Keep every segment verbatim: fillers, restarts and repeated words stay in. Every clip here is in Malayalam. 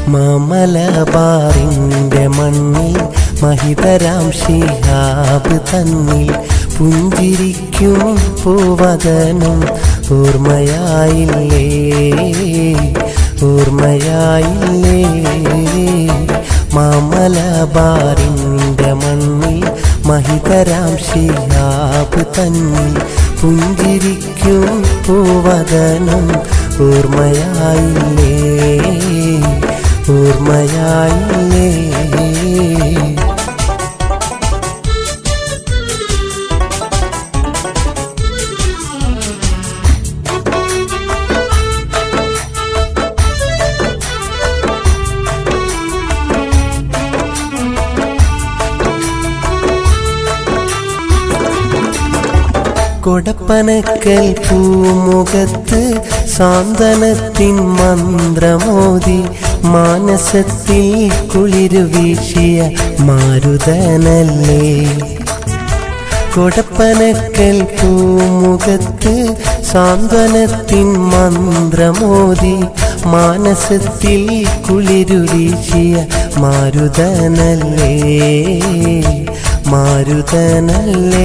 മാമലബാറിൻ്റെ മണ്ണിൽ മഹിതരാം ശിഹാബ് തന്നിൽ പുഞ്ചിരിക്കും പൂവദനം ഓർമ്മയായില്ലേ ഓർമ്മയായില്ലേ മാമലബാറിൻ്റെ മണ്ണിൽ മഹിതരാം ശിഹാബ് തന്നിൽ പുഞ്ചിരിക്കും പൂവദനം ഓർമ്മയായില്ലേ ഓർമ്മയായില്ലേ കൊടപ്പനക്കൽ പൂമുഖത്ത് സാന്ത്വനത്തിൻ മന്ത്രമോദി മാനസത്തിൽ കുളിരു വീശിയ മാരുതനല്ലേ കൊടപ്പനക്കൽ പൂമുഖത്ത് സാന്ത്വനത്തിൻ മന്ത്രമോദി മാനസത്തിൽ കുളിരു വീശിയ മാരുതനല്ലേ മാരുതനല്ലേ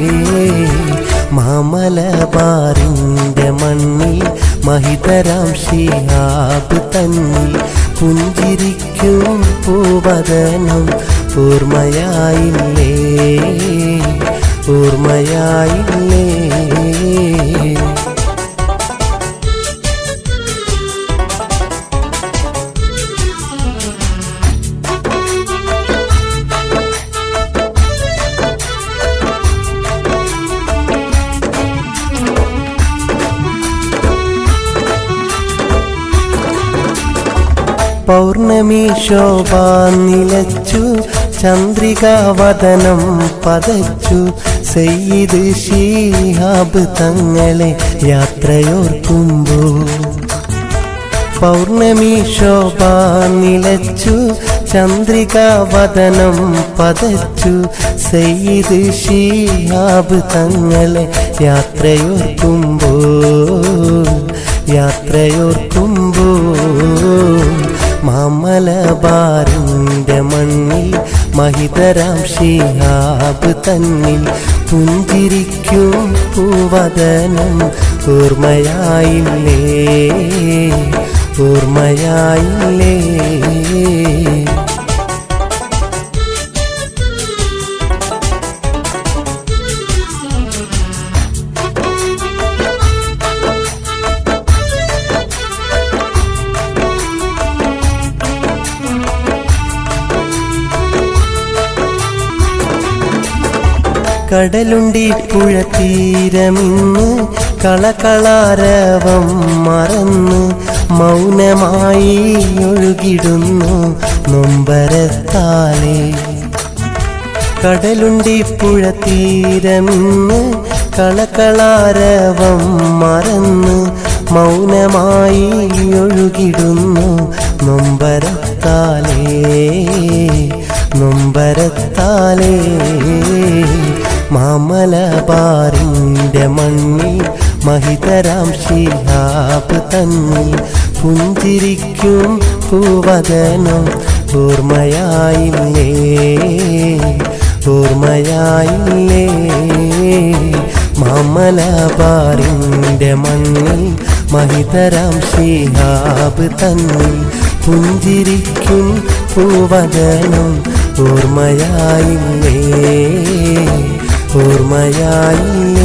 മാമലബാറിൻ്റെ മണ്ണിൽ മഹിതരാം ശിഹാബ് തന്നിൽ പുഞ്ചിരിക്കും പൂവദനം ഓർമ്മയായില്ലേ ഓർമ്മയായില്ലേ പൗർണമി ശോഭ നിലച്ചു ചന്ദ്രികാവദനം പതച്ചു സയ്യിദ് ശിഹാബ് തങ്ങളെ യാത്രയോർക്കുമ്പോൾ പൗർണമി ശോഭ നിലച്ചു ചന്ദ്രികാവദനം പതച്ചു സയ്യിദ് ശിഹാബ് തങ്ങളെ യാത്രയോർക്കുമ്പോൾ യാത്രയോർക്കുമ്പോൾ മാമലബാറിൻ്റെ മണ്ണിൽ മഹിതരാം ശിഹാബ് തന്നിൽ പുഞ്ചിരിക്കും പൂവദനം ഓർമ്മയായില്ലേ ഓർമ്മയായില്ലേ കടലുണ്ടി പുഴ തീരമിന്ന് കളകളാരവം മറന്ന് മൗനമായി ഒഴുകിടുന്നു നൊമ്പരത്താലേ കടലുണ്ടി പുഴ തീരമിന്ന് കളകളാരവം മറന്ന് മൗനമായി ഒഴുകിടുന്നു നൊമ്പരത്താലേ നൊമ്പരത്താലേ മാമലബാറിൻ്റെ മണ്ണിൽ മഹിതരാം ശിഹാബ് തന്നിൽ പുഞ്ചിരിക്കും പൂവദനം ഓർമ്മയായില്ലേ ഓർമ്മയായില്ലേ മാമലബാറിൻ്റെ മണ്ണിൽ മഹിതരാം ശിഹാബ് തന്നിൽ പുഞ്ചിരിക്കും പൂവദനം ഓർമ്മയായില്ലേ ഓർമ്മയായില്ലേ